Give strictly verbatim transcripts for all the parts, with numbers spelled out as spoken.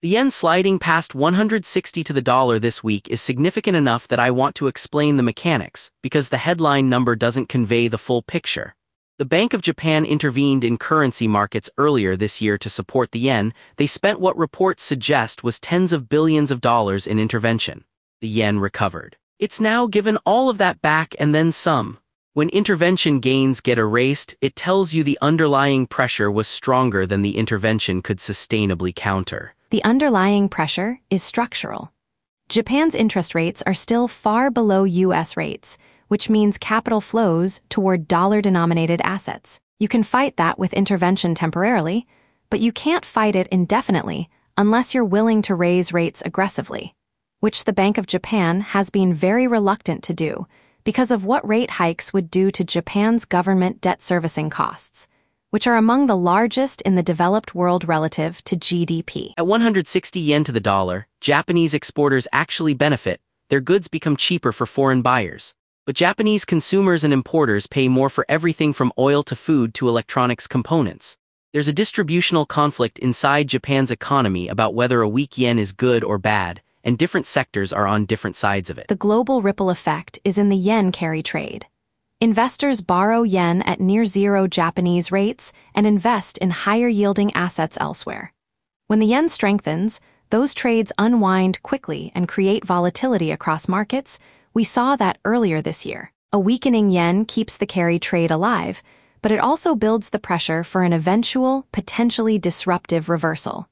The yen sliding past one hundred sixty to the dollar this week is significant enough that I want to explain the mechanics, because the headline number doesn't convey the full picture. The Bank of Japan intervened in currency markets earlier this year to support the yen. They spent what reports suggest was tens of billions of dollars in intervention. The yen recovered. It's now given all of that back and then some. When intervention gains get erased, it tells you the underlying pressure was stronger than the intervention could sustainably counter. The underlying pressure is structural. Japan's interest rates are still far below U S rates, which means capital flows toward dollar-denominated assets. You can fight that with intervention temporarily, but you can't fight it indefinitely unless you're willing to raise rates aggressively, which the Bank of Japan has been very reluctant to do because of what rate hikes would do to Japan's government debt servicing costs, which are among the largest in the developed world relative to G D P. At one hundred sixty yen to the dollar, Japanese exporters actually benefit. Their goods become cheaper for foreign buyers. But Japanese consumers and importers pay more for everything from oil to food to electronics components. There's a distributional conflict inside Japan's economy about whether a weak yen is good or bad, and different sectors are on different sides of it. The global ripple effect is in the yen carry trade. Investors borrow yen at near-zero Japanese rates and invest in higher-yielding assets elsewhere. When the yen strengthens, those trades unwind quickly and create volatility across markets. We saw that earlier this year. A weakening yen keeps the carry trade alive, but it also builds the pressure for an eventual, potentially disruptive reversal.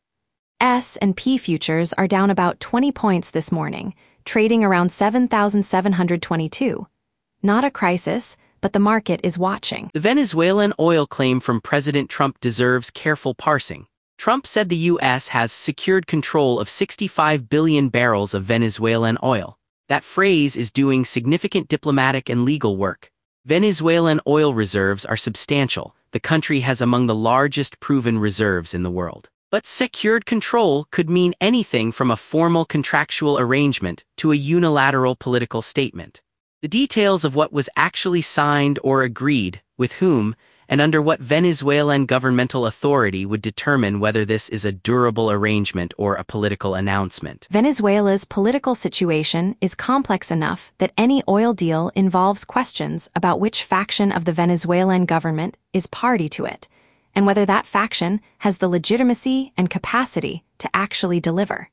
S and P futures are down about twenty points this morning, trading around seven thousand seven hundred twenty-two. Not a crisis, but the market is watching. The Venezuelan oil claim from President Trump deserves careful parsing. Trump said the U S has secured control of sixty-five billion barrels of Venezuelan oil. That phrase is doing significant diplomatic and legal work. Venezuelan oil reserves are substantial. The country has among the largest proven reserves in the world. But secured control could mean anything from a formal contractual arrangement to a unilateral political statement. The details of what was actually signed or agreed, with whom, and under what Venezuelan governmental authority would determine whether this is a durable arrangement or a political announcement. Venezuela's political situation is complex enough that any oil deal involves questions about which faction of the Venezuelan government is party to it, and whether that faction has the legitimacy and capacity to actually deliver.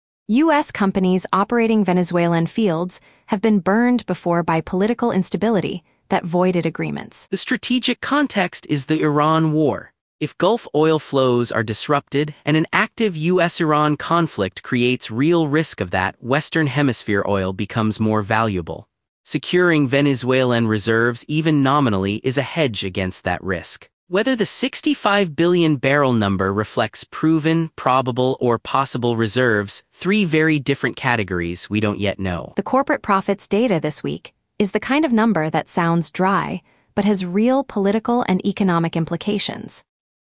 U S companies operating Venezuelan fields have been burned before by political instability that voided agreements. The strategic context is the Iran war. If Gulf oil flows are disrupted and an active U S Iran conflict creates real risk of that, Western Hemisphere oil becomes more valuable. Securing Venezuelan reserves, even nominally, is a hedge against that risk. Whether the sixty-five billion barrel number reflects proven, probable, or possible reserves, three very different categories we don't yet know. The corporate profits data this week is the kind of number that sounds dry, but has real political and economic implications.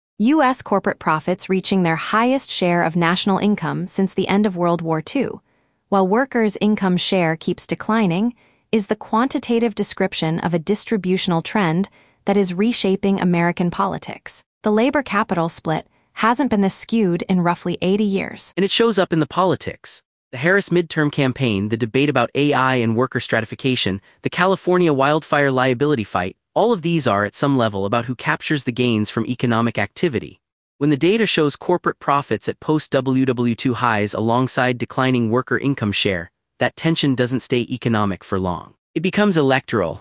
U S corporate profits reaching their highest share of national income since the end of World War Two, while workers' income share keeps declining, is the quantitative description of a distributional trend that is reshaping American politics. The labor-capital split hasn't been this skewed in roughly eighty years. And it shows up in the politics. The Harris midterm campaign, the debate about A I and worker stratification, the California wildfire liability fight, all of these are at some level about who captures the gains from economic activity. When the data shows corporate profits at post-W W two highs alongside declining worker income share, that tension doesn't stay economic for long. It becomes electoral.